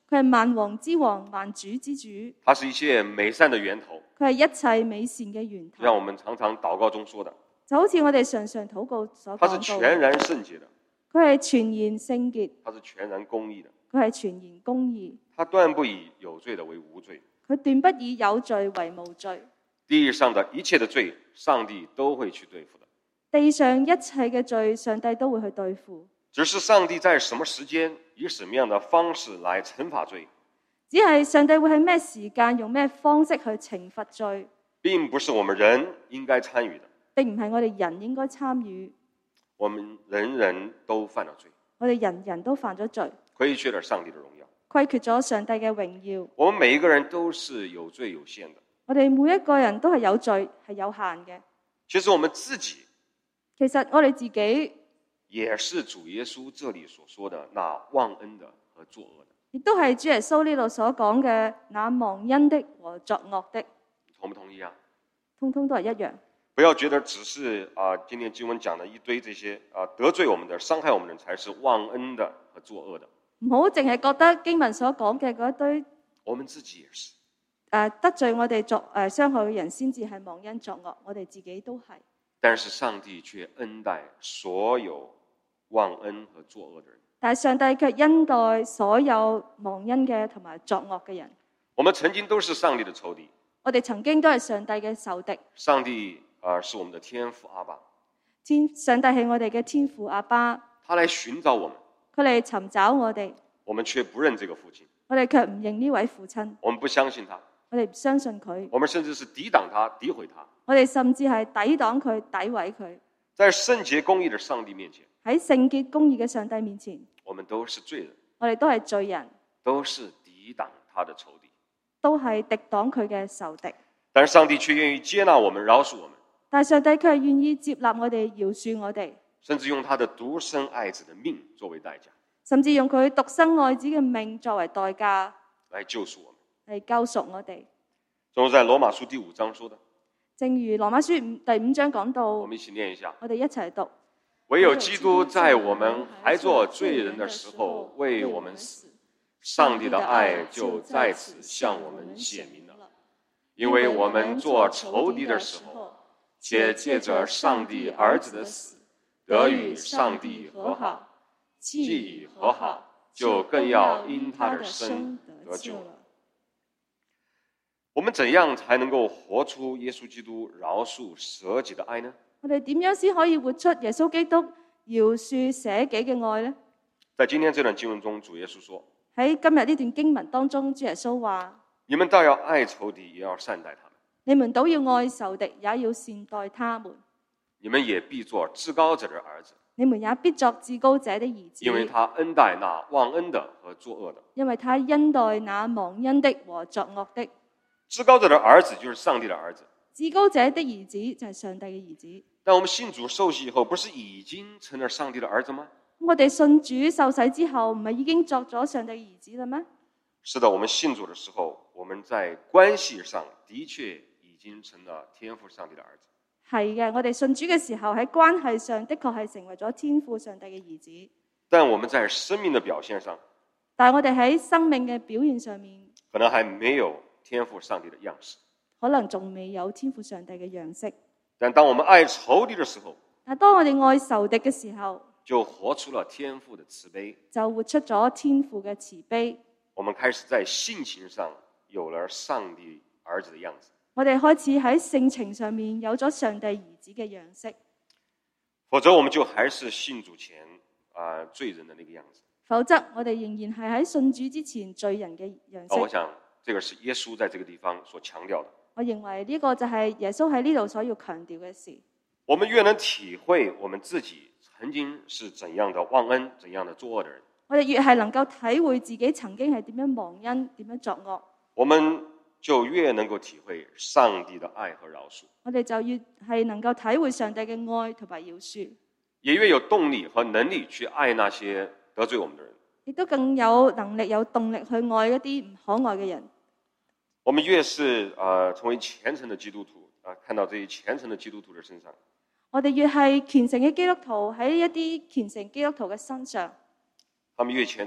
佢係萬王之王，萬主之主。 他是一切美善的源頭。 佢係一切美善嘅源頭。 就像我們常常禱告中說的， 就好似我哋常常禱告所講到， 他是全然聖潔的， 佢係全然聖潔， 他是全然公義的， 佢係全然公義， 他斷不以有罪的為無罪， 佢斷不以有罪為無罪。 地上的一切的罪，上帝都會去對付的。 地上一切嘅罪，上帝都會去對付。 只是上帝在什麼時間，以什麼樣的方式來懲罰罪， 只係上帝會喺咩時間用咩方式去懲罰罪， 並不是我們人應該參與的。 並唔係我哋人應該參與。 我們人人都犯了罪， 我哋人人都犯咗罪， 虧缺了上帝的榮耀， 虧缺咗上帝嘅榮耀。 我們每一個人都是有罪有限的。 我哋每一個人都係有罪，係有限嘅。 其實我們自己其實我哋自己也是主耶穌這裡所說的那忘恩的和作惡的， 亦都係主耶穌呢度所講嘅那忘恩的和作惡的。 同不同意啊？ 通通都係一樣。 不要覺得只是啊、呃，今天經文講的一堆這些啊、呃、得罪我們的、傷害我們的人才是忘恩的和作惡的。 唔好淨係覺得經文所講嘅嗰一堆， 我們自己也是。 誒得罪我哋作誒傷害嘅人先至係忘恩作惡，我哋自己都係。 但是上帝卻恩待所有忘恩和作惡的人。 但係上帝卻恩待所有忘恩嘅同埋作惡嘅人。 我們曾經都是上帝的仇敵。 我哋曾經都係上帝嘅仇敵。 上帝啊、呃，是我們的天父阿爸。 天上帝係我哋嘅天父阿爸。 他來尋找我們。 佢嚟尋找我哋。 我們卻不認這個父親。 我哋卻唔認呢位父親。 我們不相信他。 我哋唔相信佢。 我們甚至是抵擋他、詆毀他。 我哋甚至係抵擋佢、詆毀佢。 在聖潔公義的上帝面前， 喺聖潔公義嘅上帝面前， 我們都是罪人。 我哋都係罪人， 都是抵擋他的仇敵， 都係抵擋佢嘅仇敵。 但是上帝卻願意接納我們、饒恕我們。 但係上帝卻係願意接納我哋、饒恕我哋， 甚至用他的獨生愛子的命作為代價， 甚至用佢獨生愛子嘅命作為代價來救贖我們， 嚟救贖我哋。 正如在羅馬書第五章說的， 正如羅馬書第五章講到， 我們一起念一下， 我哋一齊讀。 唯有基督在我們還做罪人的時候為我們死，上帝的愛就在此向我們顯明了。因為我們做仇敵的時候，且借着上帝兒子的死，得與上帝和好，既已和好，就更要因他的生得救了。我們怎樣才能夠活出耶穌基督饒恕捨己的愛呢？ 我哋點樣先可以活出耶穌基督饒恕捨己嘅愛呢？ 在今天這段經文中，主耶穌說， 喺今日呢段經文當中，主耶穌話： 你們倒要愛仇敵，也要善待他們。 你們倒要愛仇敵，也要善待他們。 你們也必作至高者的兒子。 你們也必作至高者的兒子。 因為他恩待那忘恩的和作惡的。 因為他恩待那忘恩的和作惡的。 至高者的兒子就是上帝的兒子。 至高者的兒子就係上帝嘅兒子。 但我們信主受洗以後，不是已經成了上帝的兒子嗎？ 我哋信主受洗之後，唔係已經作咗上帝嘅兒子啦咩？ 是的，我們信主的時候，我們在關係上的確已經成了天父上帝的兒子。 係嘅，我哋信主嘅時候喺關係上的確係成為咗天父上帝嘅兒子。 但我們在生命的表現上， 但係我哋喺生命嘅表現上面， 可能還沒有天父上帝的樣式， 可能仲未有天父上帝嘅樣式。 但當我們愛仇敵的時候， 但當我哋愛仇敵嘅時候， 就活出了天父的慈悲， 就活出咗天父嘅慈悲。 我們開始在性情上有了上帝兒子的樣子。 我哋開始喺性情上面有咗上帝兒子嘅樣式。 否則我們就還是信主前啊、呃、罪人的那個樣子。 否則我哋仍然係喺信主之前罪人嘅樣式。 我想這個是耶穌在這個地方所強調的。 我認為呢個就係耶穌喺呢度所要強調嘅事。 我們越能體會我們自己曾經是怎樣的忘恩、怎樣的作惡的人， 我哋越係能夠體會自己曾經係點樣忘恩、點樣作惡， 我們就越能夠體會上帝的愛和饒恕。 我哋就越係能夠體會上帝嘅愛同埋饒恕， 也越有動力和能力去愛那些得罪我們的人。 亦都更有能力、有動力去愛一啲唔可愛嘅人。 我們越是啊、呃、成為虔誠的基督徒啊、呃，看到這些虔誠的基督徒的身上， 我哋越係虔誠嘅基督徒喺一啲虔誠基督徒嘅身上， 他們越虔誠，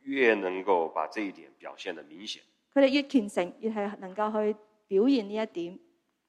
越能夠把這一點表現得明顯。 佢哋越虔誠，越係能夠去表現呢一點。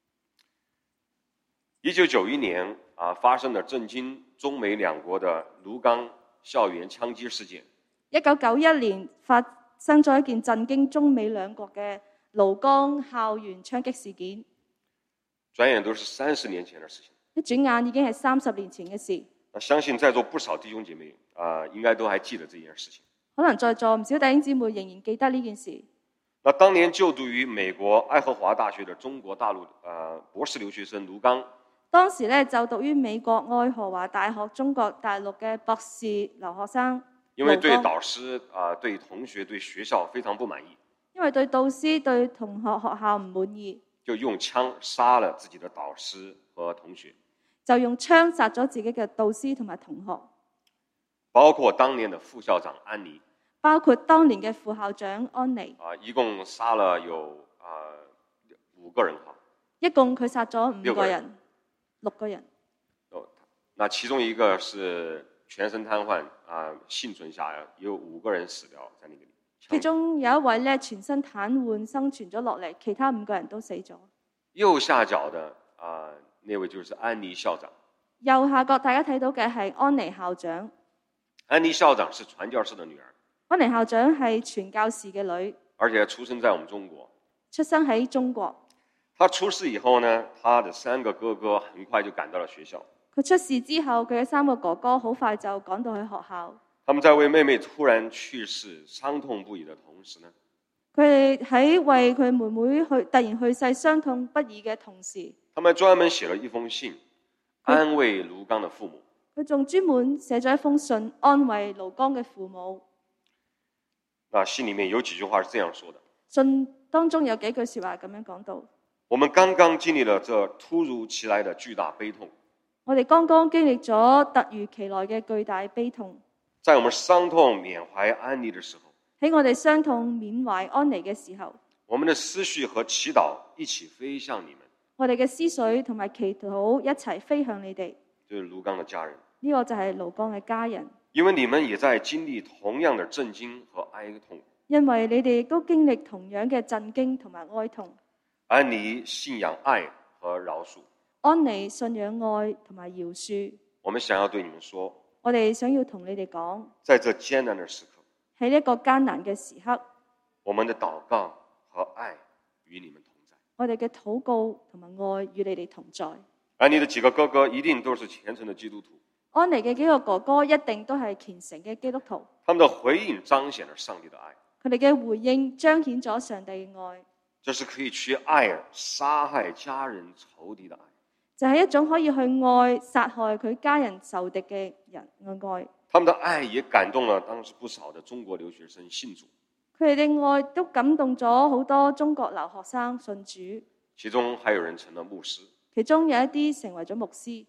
一九九一年啊，發生了震驚中美兩國的盧剛校園槍擊事件。 一九九一年發生咗一件震驚中美兩國嘅盧剛校園槍擊事件。 轉眼都是三十年前的事情。 一轉眼已經係三十年前嘅事。 相信在座不少弟兄姐妹啊，應該都還記得這件事情。 可能在座唔少弟兄姊妹仍然記得呢件事。 那當年就讀於美國愛荷華大學的中國大陸呃博士留學生盧剛， 當時咧就讀於美國愛荷華大學中國大陸嘅博士留學生， 因為對導師啊、呃、對同學對學校非常不滿意， 因為對導師對同學學校唔滿意， 就用槍殺了自己的導師和同學， 就用槍殺咗自己嘅導師同埋同學， 包括當年的副校長安妮， 包括當年嘅副校長安妮， 啊、呃，一共殺了有啊、呃、五個人哈， 一共佢殺咗五個人， 六個人， 六個人。 哦，那其中一個是全身癱瘓啊、呃，幸存下來，有五個人死掉在那個裏。 其中有一位咧全身癱瘓生存咗落嚟，其他五個人都死咗。 右下角的啊、呃，那位就是安妮校長。 右下角大家睇到嘅係安妮校長。 安妮校長是傳教士的女兒。 安妮校長係傳教士嘅女， 而且出生在我們中國。 出生喺中國。 他出事以後呢，他的三個哥哥很快就趕到了學校。 佢出事之後，佢嘅三個哥哥好快就趕到去學校。 他們在為妹妹突然去世傷痛不已的同時呢， 佢哋喺為佢妹妹去突然去世傷痛不已嘅同時， 他們專門寫了一封信安慰盧剛的父母。 佢仲專門寫咗一封信安慰盧剛嘅父母。 那信裏面有幾句話是這樣說的， 信當中有幾句說話咁樣講到： 我們剛剛經歷了這突如其來的巨大悲痛。 我哋剛剛經歷咗突如其來嘅巨大悲痛。 在我們傷痛緬懷安妮的時候， 喺我哋傷痛緬懷安妮嘅時候， 我們的思緒和祈禱一起飛向你們。 我哋嘅思緒同埋祈禱一齊飛向你哋。 就是盧剛的家人。 呢個就係盧剛嘅家人。 因為你們也在經歷同樣的震驚和哀痛。 因為你哋亦都經歷同樣嘅震驚同埋哀痛。 安妮信仰愛和饒恕。 安妮信仰愛同埋饒恕。 我們想要對你們說， 我哋想要同你哋講， 在這艱難的時刻， 喺呢一個艱難嘅時刻， 我們的禱告和愛與你們同在。 我哋嘅禱告同埋愛與你哋同在。 安妮的幾個哥哥一定都是虔誠的基督徒。 安妮嘅幾個哥哥一定都係虔誠嘅基督徒。 他們的回應彰顯了上帝的愛。 佢哋嘅回應彰顯咗上帝嘅愛。 這是可以去愛殺害家人仇敵的愛。 就係一種可以去愛殺害佢家人仇敵嘅人嘅愛。 他們的愛也感動了當時不少的中國留學生信主。 佢哋嘅愛都感動咗好多中國留學生信主。 其中還有人成了牧師。 其中有一啲成為咗牧師。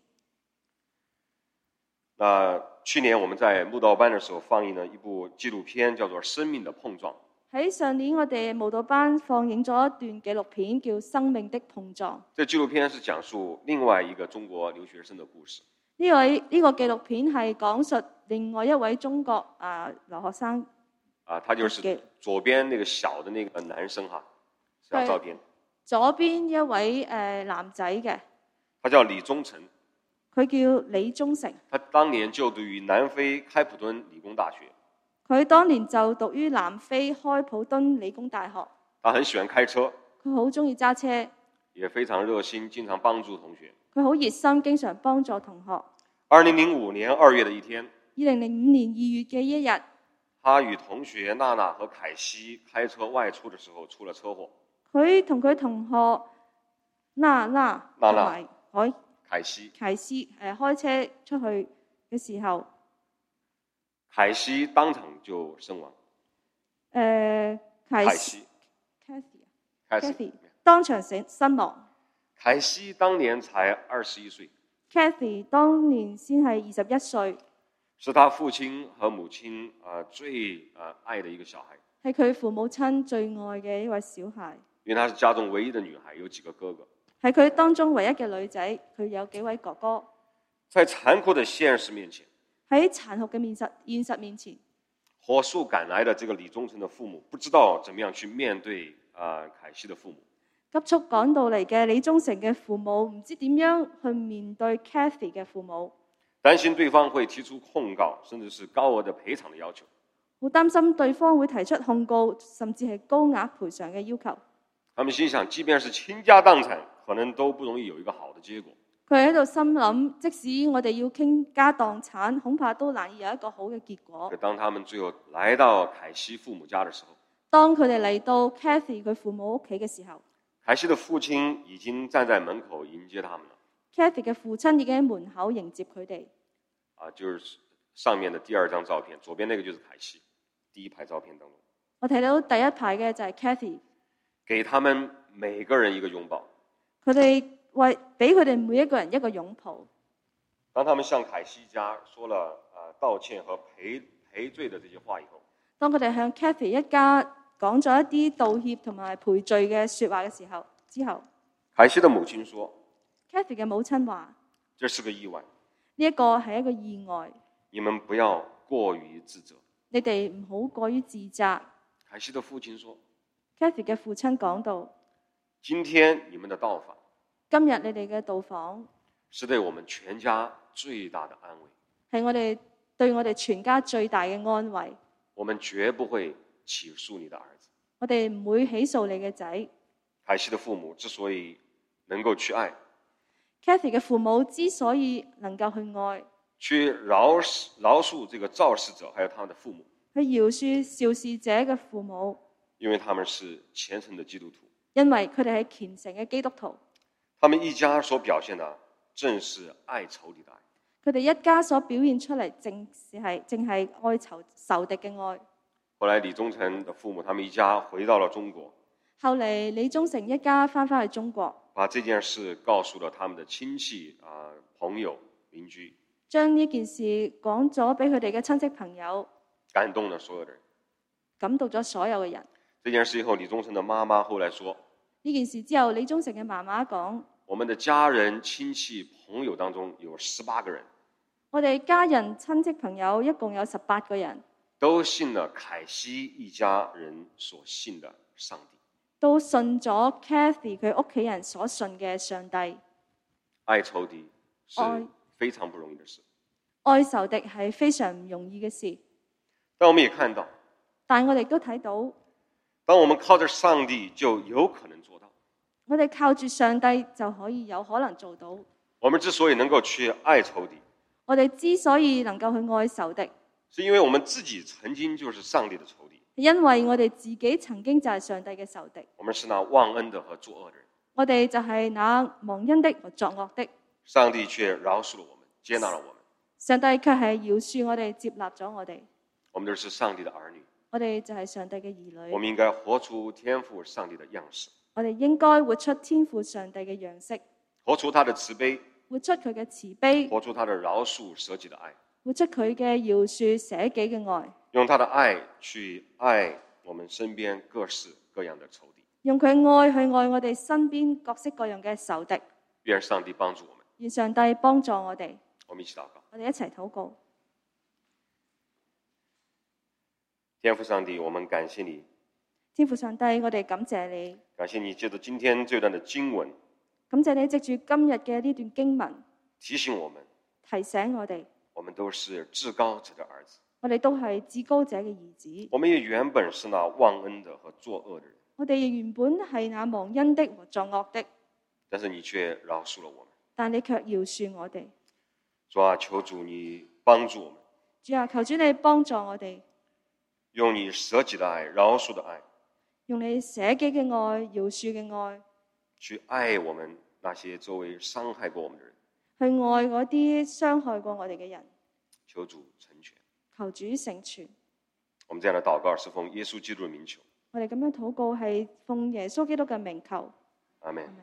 那去年我們在慕道班的時候放映了一部紀錄片，叫做《生命的碰撞》。 喺上年我哋慕道班放映咗一段紀錄片，叫《生命的碰撞》。 這紀錄片是講述另外一個中國留學生的故事。 呢位呢個紀錄片係講述另外一位中國啊、呃、留學生。 啊，他就是左邊那個小的那個男生哈，小照片。 左邊一位誒、呃、男仔嘅， 他叫李宗成。 佢叫李宗成。 他當年就讀於南非開普敦理工大學。 佢當年就讀於南非開普敦理工大學。 他很喜歡開車。 佢好中意揸車。 也非常熱心，經常幫助同學。 佢好熱心，經常幫助同學。 二零零五年二月的一天。 二零零五年二月嘅一日。 他與同學娜娜和凱西開車外出的時候出了車禍。 佢同佢同學娜娜同埋海凱西凱西誒開車出去嘅時候， 凱西當場就身亡。 誒、呃，凱西 Kathy 當場死身亡。 凱西當年才二十一歲。 Kathy 當年先係二十一歲。 是他父親和母親啊最啊愛的一個小孩。 係佢父母親最愛嘅一位小孩。 因為她是家中唯一的女孩，有幾個哥哥。 係佢當中唯一嘅女仔，佢有幾位哥哥。 在殘酷的現實面前， 喺殘酷嘅現實現實面前， 火速趕來的這個李宗誠的父母不知道怎麼樣去面對啊凱西的父母。 急速趕到嚟嘅李宗誠嘅父母唔知點樣去面對 Cathy 嘅父母， 擔心對方會提出控告，甚至是高額的賠償的要求。 好擔心對方會提出控告，甚至係高額賠償嘅要求。 他們心想，即便是傾家蕩產，可能都不容易有一個好的結果。 佢喺度心諗，即使我哋要傾家蕩產，恐怕都難以有一個好嘅結果。 當他們最後來到凱西父母家的時候， 當佢哋嚟到 Cathy 佢父母屋企嘅時候， 凱西的父親已經站在門口迎接他們了。 Cathy 嘅父親已經喺門口迎接佢哋。 啊，就是上面的第二張照片，左邊那個就是凱西，第一排照片當中。 我睇到第一排嘅就係 Cathy， 給他們每個人一個擁抱。 佢哋為俾佢哋每一個人一個擁抱。 當他們向凱西家說了啊道歉和賠賠罪的這些話以後， 當佢哋向 Cathy 一家講咗一啲道歉同埋賠罪嘅說話嘅時候，之後， 凱西的母親說 Cathy 嘅母親話： 這是個意外， 呢一個係一個意外， 你們不要過於自責。 你哋唔好過於自責。 凱西的父親說 Cathy 嘅父親講到： 今天你們的到訪， 今日你哋嘅到訪是對我們全家最大的安慰， 係我哋對我哋全家最大嘅安慰。 我們絕不會起訴你的兒子。 我哋唔會起訴你嘅仔。 凱西的父母之所以能夠去愛 Cathy 嘅父母之所以能夠去愛， 去饒饒恕這個肇事者，還有他們的父母， 去饒恕肇事者嘅父母， 因為他們是虔誠的基督徒， 因為佢哋係虔誠嘅基督徒。 他們一家所表現的正是愛仇敵的愛。 佢哋一家所表現出嚟，正是係正係愛仇仇敵嘅愛。 後來李宗誠的父母，他們一家回到了中國。 後嚟李宗誠一家翻返去中國， 把這件事告訴了他們的親戚啊、朋友、鄰居， 將呢件事講咗俾佢哋嘅親戚朋友， 感動了所有的人。 感動咗所有嘅人。 這件事以後，李宗誠的媽媽後來說： 呢件事之後，李宗誠嘅媽媽講： 我們的家人、親戚、朋友當中有十八個人， 我哋家人、親戚、朋友一共有十八個人， 都信了凱西一家人所信的上帝， 都信咗 Cathy 佢屋企人所信嘅上帝。 愛仇敵是非常不容易的事， 愛仇敵係非常唔容易嘅事。 但我們也看到， 但我哋都睇到， 當我們靠着上帝，就有可能做到。 我哋靠住上帝就可以有可能做到。 我們之所以能夠去愛仇敵， 我哋之所以能夠去愛仇敵， 是因為我們自己曾經就是上帝的仇敵。 因為我哋自己曾經就係上帝嘅仇敵。 我們是那忘恩的和作惡的人， 我哋就係那忘恩的和作惡的。 上帝卻饒恕了我們，接納了我們。 上帝卻係饒恕我哋，接納咗我哋。 我們都是上帝的兒女， 我哋就係上帝嘅兒女。 我們應該活出天父上帝的樣式， 我哋應該活出天父上帝嘅樣式， 活出他的慈悲， 活出佢嘅慈悲， 活出他的饒恕捨己的愛， 活出佢嘅饒恕捨己嘅愛， 用他的愛去愛我們身邊各式各樣的仇敵。 用佢愛去愛我哋身邊各式各樣嘅仇敵。 願上帝幫助我們， 願上帝幫助我哋。 我們一起禱告。 我哋一齊禱告。 天父上帝，我們感謝你。 天父上帝，我哋感謝你。 感謝你借着今天這段的經文， 感謝你藉住今日嘅呢段經文， 提醒我們， 提醒我哋， 我們都是至高者的兒子。 我哋都係至高者嘅兒子。 我們也原本是那忘恩的和作惡的人， 我哋原本係那忘恩的和作惡的， 但是你卻饒恕了我們。 但你卻饒恕我哋。 主啊，求主你幫助我們。 主啊，求主你幫助我哋， 用你捨己的愛、饒恕的愛， 用你捨己嘅愛、饒恕嘅愛， 去愛我們那些周圍傷害過我們的人， 去愛嗰啲傷害過我哋嘅人。 求主成全。 求主成全。 我們這樣的禱告是奉耶穌基督的名求。 我哋咁樣禱告係奉耶穌基督嘅名求。 阿們。